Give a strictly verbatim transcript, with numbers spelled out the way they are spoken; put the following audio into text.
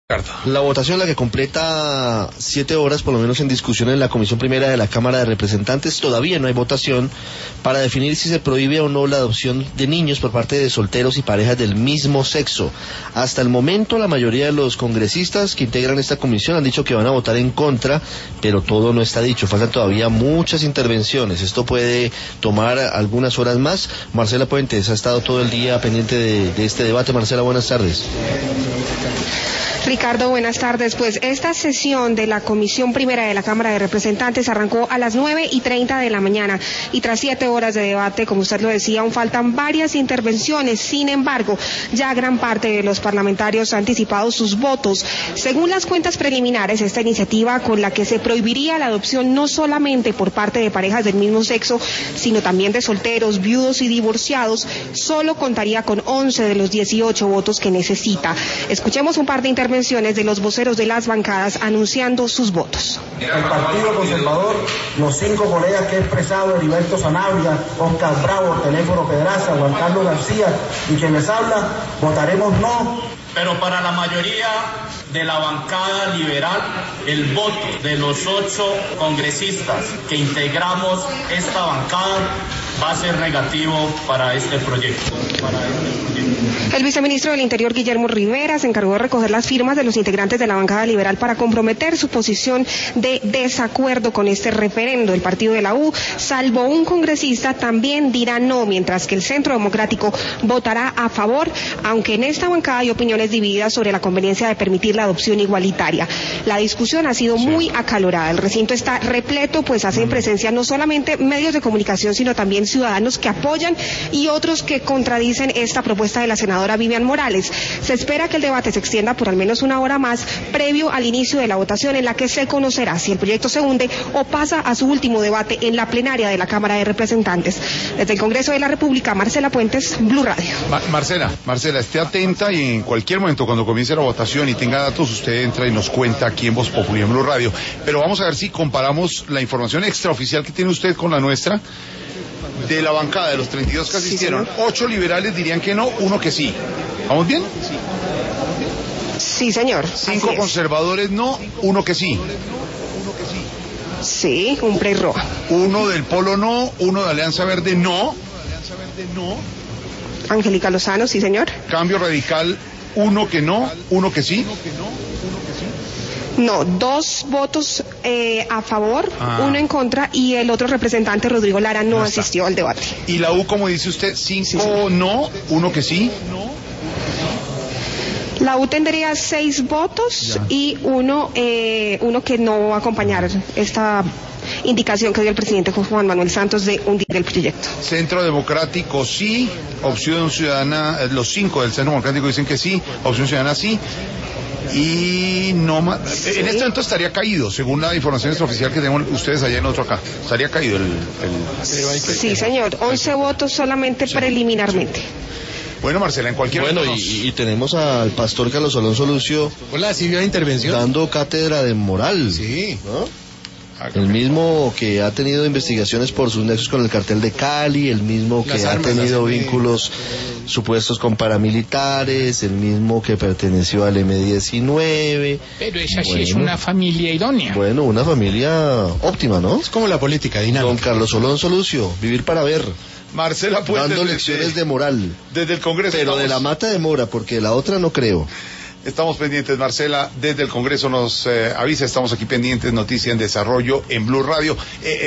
La votación, la que completa siete horas, por lo menos en discusión en la Comisión Primera de la Cámara de Representantes, todavía no hay votación para definir si se prohíbe o no la adopción de niños por parte de solteros y parejas del mismo sexo. Hasta el momento, la mayoría de los congresistas que integran esta comisión han dicho que van a votar en contra, pero todo no está dicho. Faltan todavía muchas intervenciones. Esto puede tomar algunas horas más. Marcela Puentes ha estado todo el día pendiente de, de este debate. Marcela, buenas tardes. Ricardo, buenas tardes. Pues esta sesión de la Comisión Primera de la Cámara de Representantes arrancó a las nueve y treinta de la mañana y tras siete horas de debate, como usted lo decía, aún faltan varias intervenciones. Sin embargo, ya gran parte de los parlamentarios ha anticipado sus votos. Según las cuentas preliminares, esta iniciativa con la que se prohibiría la adopción no solamente por parte de parejas del mismo sexo, sino también de solteros, viudos y divorciados, solo contaría con once de los dieciocho votos que necesita. Escuchemos un par de intervenciones de los voceros de las bancadas anunciando sus votos. El Partido Conservador, los cinco colegas que he expresado, Heriberto Sanabria, Oscar Bravo, Teléfono Pedraza, Juan Carlos García y quien les habla, votaremos no. Pero para la mayoría de la bancada liberal, el voto de los ocho congresistas que integramos esta bancada va a ser negativo para este proyecto. Para este proyecto. El viceministro del Interior, Guillermo Rivera, se encargó de recoger las firmas de los integrantes de la bancada liberal para comprometer su posición de desacuerdo con este referendo. El partido de la U, salvo un congresista, también dirá no, mientras que el Centro Democrático votará a favor, aunque en esta bancada hay opiniones divididas sobre la conveniencia de permitir la adopción igualitaria. La discusión ha sido muy acalorada. El recinto está repleto, pues hacen presencia no solamente medios de comunicación, sino también ciudadanos que apoyan y otros que contradicen esta propuesta de la senadora Vivian Morales. Se espera que el debate se extienda por al menos una hora más, previo al inicio de la votación, en la que se conocerá si el proyecto se hunde o pasa a su último debate en la plenaria de la Cámara de Representantes. Desde el Congreso de la República, Marcela Puentes, Blue Radio. Ma Marcela, Marcela, esté atenta y en cualquier momento cuando comience la votación y tenga datos, usted entra y nos cuenta aquí en Voz Populi en Blue Radio. Pero vamos a ver si comparamos la información extraoficial que tiene usted con la nuestra. De la bancada de los treinta y dos que asistieron, ocho liberales dirían que no, uno que sí. ¿Vamos bien? Sí, señor. Cinco conservadores no, uno que sí. Sí, un pre-roja. Uno del Polo no, uno de Alianza Verde no. Angélica Lozano, sí, señor. Cambio Radical, uno que no, uno que sí. No, dos votos eh, a favor, ah. uno en contra, y el otro representante, Rodrigo Lara, no, no asistió al debate. ¿Y la U, como dice usted, cinco sí, sí. no, uno que sí? La U tendría seis votos ya. y uno, eh, uno que no va a acompañar esta indicación que dio el presidente Juan Manuel Santos de hundir el proyecto. Centro Democrático sí, Opción Ciudadana, los cinco del Centro Democrático dicen que sí, Opción Ciudadana sí. Y no más, sí. En este momento estaría caído, según la información extraoficial que tenemos ustedes allá en otro acá, estaría caído el... el... Sí, señor, once votos solamente sí. preliminarmente. Bueno, Marcela, en cualquier Bueno, momento y, y tenemos al pastor Carlos Alonso Lucio. Hola, ¿sí vio la intervención? Dando cátedra de moral. Sí. ¿No? El mismo que ha tenido investigaciones por sus nexos con el cartel de Cali, el mismo que ha tenido vínculos supuestos con paramilitares, el mismo que perteneció al eme diecinueve. Pero esa sí bueno, es una familia idónea. Bueno, una familia óptima, ¿no? Es como la política dinámica. Don Carlos Alonso Lucio, vivir para ver. Marcela Puentes, dando lecciones de moral. Desde el Congreso. Pero estamos... de la mata de mora, porque la otra no creo. Estamos pendientes, Marcela, desde el Congreso nos eh, avisa, estamos aquí pendientes, noticia en desarrollo en Blue Radio. Eh, eh,